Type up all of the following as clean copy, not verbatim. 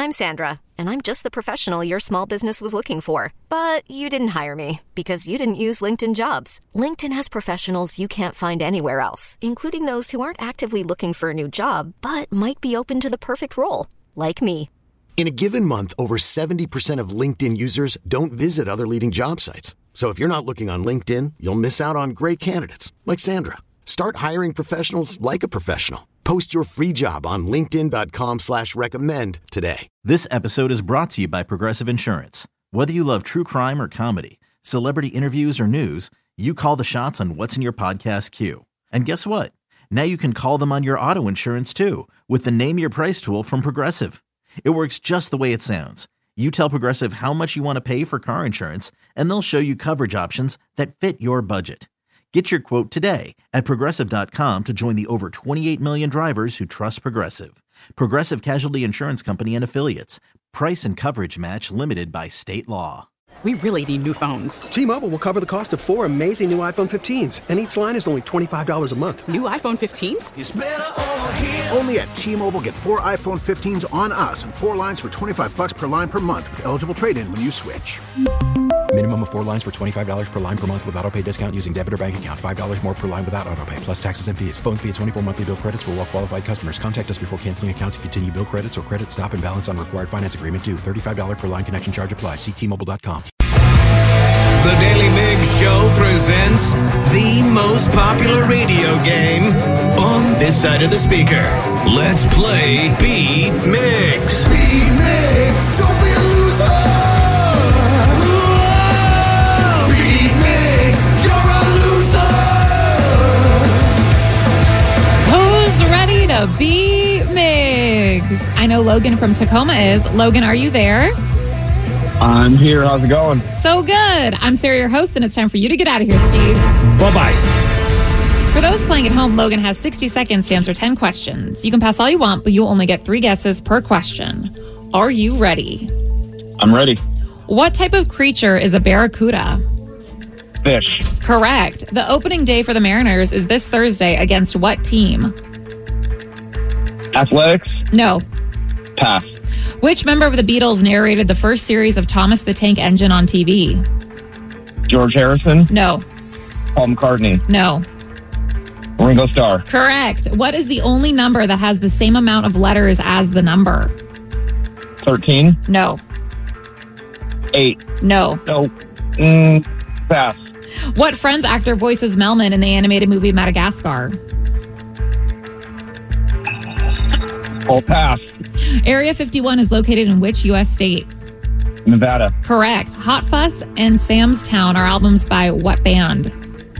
I'm Sandra, and I'm just the professional your small business was looking for. But you didn't hire me because you didn't use LinkedIn Jobs. LinkedIn has professionals you can't find anywhere else, including those who aren't actively looking for a new job, but might be open to the perfect role, like me. In a given month, over 70% of LinkedIn users don't visit other leading job sites. So if you're not looking on LinkedIn, you'll miss out on great candidates like Sandra. Start hiring professionals like a professional. Post your free job on linkedin.com/recommend today. This episode is brought to you by Progressive Insurance. Whether you love true crime or comedy, celebrity interviews or news, you call the shots on what's in your podcast queue. And guess what? Now you can call them on your auto insurance too with the Name Your Price tool from Progressive. It works just the way it sounds. You tell Progressive how much you want to pay for car insurance, and they'll show you coverage options that fit your budget. Get your quote today at Progressive.com to join the over 28 million drivers who trust Progressive. Progressive Casualty Insurance Company and Affiliates. Price and coverage match limited by state law. We really need new phones. T-Mobile will cover the cost of 4 amazing new iPhone 15s, and each line is only $25 a month. New iPhone 15s? It's better over here. Only at T-Mobile, get 4 iPhone 15s on us and 4 lines for $25 per line per month with eligible trade-in when you switch. Minimum of 4 lines for $25 per line per month with autopay discount using debit or bank account. $5 more per line without autopay, plus taxes and fees. Phone fee at 24 monthly bill credits for well-qualified customers. Contact us before canceling account to continue bill credits or credit stop and balance on required finance agreement due. $35 per line connection charge applies. See T-Mobile.com. The Daily Migs Show presents the most popular radio game on this side of the speaker. Let's play Beat Migs. Beat Migs, don't be a loser. Whoa. Beat Migs, you're a loser. Who's ready to beat Migs? I know Logan from Tacoma is. Logan, are you there? I'm here. How's it going? So good. I'm Sarah, your host, and it's time for you to get out of here, Steve. Bye-bye. For those playing at home, Logan has 60 seconds to answer 10 questions. You can pass all you want, but you'll only get 3 guesses per question. Are you ready? I'm ready. What type of creature is a barracuda? Fish. Correct. The opening day for the Mariners is this Thursday against what team? Athletics? No. Pass. Which member of the Beatles narrated the first series of Thomas the Tank Engine on TV? George Harrison? No. Paul McCartney? No. Ringo Starr? Correct. What is the only number that has the same amount of letters as the number? 13? No. 8? No. No. Pass. What Friends actor voices Melman in the animated movie Madagascar? Oh, pass. Area 51 is located in which U.S. state? Nevada. Correct. Hot Fuss and Sam's Town are albums by what band?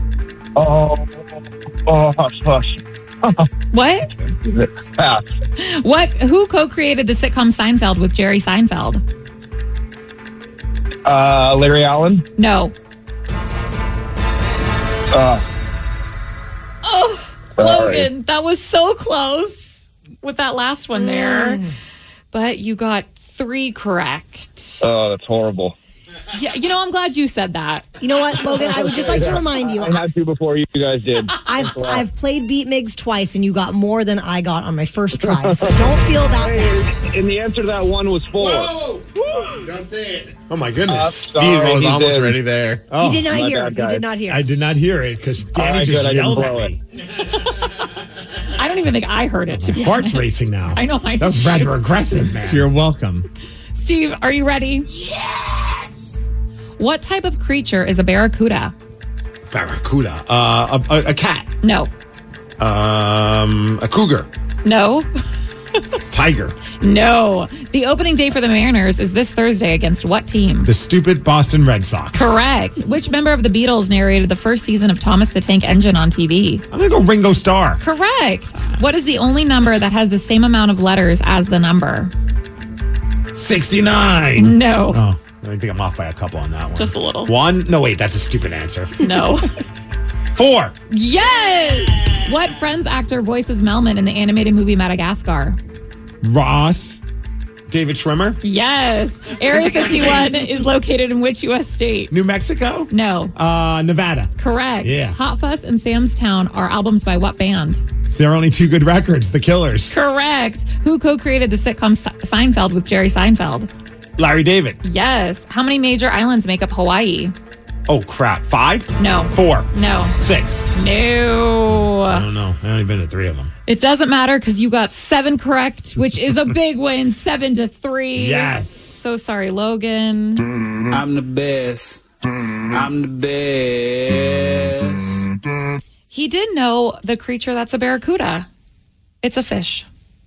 Hush, hush. What? Pass. Who co-created the sitcom Seinfeld with Jerry Seinfeld? Larry Allen? No. Logan, that was so close with that last one there. But you got 3 correct. Oh, that's horrible. Yeah, I'm glad you said that. You know what, Logan? I would just like to remind you. I had to before you guys did. I've played Beat Migs twice, and you got more than I got on my first try. So don't feel that bad. And the answer to that one was 4. Whoa! Don't say it. Oh my goodness. Steve was almost ready there. He did not hear it. He did not hear it. I did not hear it because Danny just yelled at me. I don't even think I heard it. To be Heart's honest. racing now. I know. That was rather aggressive, man. You're welcome. Steve, are you ready? Yes! What type of creature is a barracuda? Barracuda. A cat. No. A cougar. No. Tiger. No. The opening day for the Mariners is this Thursday against what team? The stupid Boston Red Sox. Correct. Which member of the Beatles narrated the first season of Thomas the Tank Engine on TV? I'm going to go Ringo Starr. Correct. What is the only number that has the same amount of letters as the number? 69. No. Oh, I think I'm off by a couple on that one. Just a little. 1? No, wait, that's a stupid answer. No. 4. Yes! What Friends actor voices Melman in the animated movie Madagascar? Ross. David Schwimmer? Yes. Area 51 is located in which U.S. state? New Mexico? No. Nevada. Correct. Yeah. Hot Fuss and Sam's Town are albums by what band? There are only two good records, The Killers. Correct. Who co-created the sitcom Seinfeld with Jerry Seinfeld? Larry David. Yes. How many major islands make up Hawaii? Oh, crap. 5? No. 4? No. 6? No. I don't know. I've only been to 3 of them. It doesn't matter because you got 7 correct, which is a big win, 7-3. Yes. So sorry, Logan. I'm the best. I'm the best. He did know the creature that's a barracuda. It's a fish.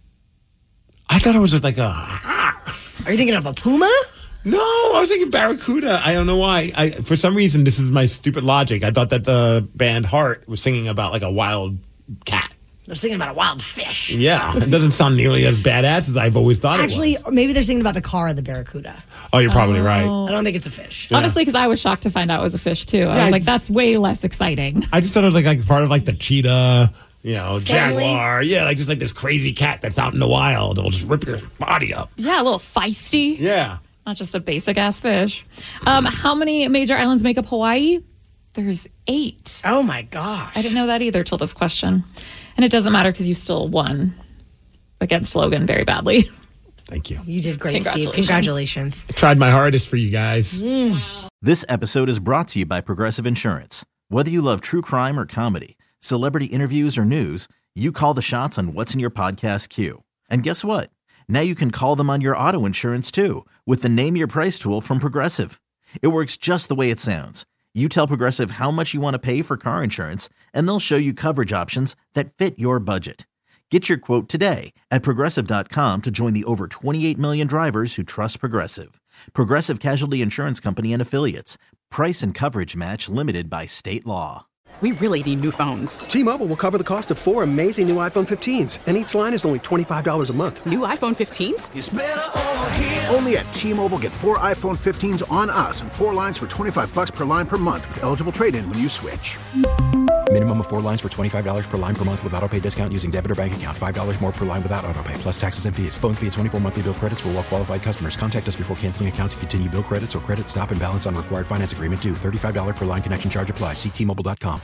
I thought it was like a... Are you thinking of a puma? No, I was thinking barracuda. I don't know why. For some reason, this is my stupid logic. I thought that the band Heart was singing about like a wild cat. They're singing about a wild fish. Yeah, it doesn't sound nearly as badass as I've always thought Actually, it was. maybe they're singing about the car of the barracuda. Oh, you're probably right. I don't think it's a fish. Yeah. Honestly, because I was shocked to find out it was a fish, too. I was like, that's way less exciting. I just thought it was like part of like the cheetah, Family? jaguar. Yeah, like just like this crazy cat that's out in the wild. It'll just rip your body up. Yeah, a little feisty. Yeah. Not just a basic-ass fish. How many major islands make up Hawaii? There's 8. Oh, my gosh. I didn't know that either till this question. And it doesn't matter because you still won against Logan very badly. Thank you. You did great, Steve. Congratulations. I tried my hardest for you guys. This episode is brought to you by Progressive Insurance. Whether you love true crime or comedy, celebrity interviews or news, you call the shots on what's in your podcast queue. And guess what? Now you can call them on your auto insurance too with the Name Your Price tool from Progressive. It works just the way it sounds. You tell Progressive how much you want to pay for car insurance, and they'll show you coverage options that fit your budget. Get your quote today at Progressive.com to join the over 28 million drivers who trust Progressive. Progressive Casualty Insurance Company and Affiliates. Price and coverage match limited by state law. We really need new phones. T-Mobile will cover the cost of 4 amazing new iPhone 15s, and each line is only $25 a month. New iPhone 15s? It's better over here. Only at T-Mobile, get 4 iPhone 15s on us and 4 lines for $25 per line per month with eligible trade-in when you switch. Minimum of 4 lines for $25 per line per month with autopay discount using debit or bank account. $5 more per line without autopay, plus taxes and fees. Phone fee at 24 monthly bill credits for well-qualified customers. Contact us before canceling account to continue bill credits or credit stop and balance on required finance agreement due. $35 per line connection charge applies. See T-Mobile.com.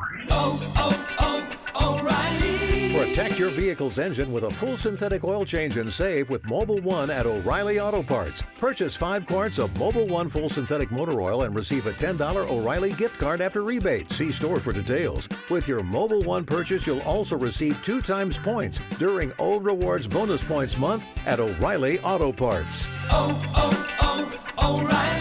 O'Reilly. Protect your vehicle's engine with a full synthetic oil change and save with Mobil 1 at O'Reilly Auto Parts. Purchase 5 quarts of Mobil 1 full synthetic motor oil and receive a $10 O'Reilly gift card after rebate. See store for details. With your Mobil 1 purchase, you'll also receive 2 times points during O Rewards Bonus Points Month at O'Reilly Auto Parts. O'Reilly.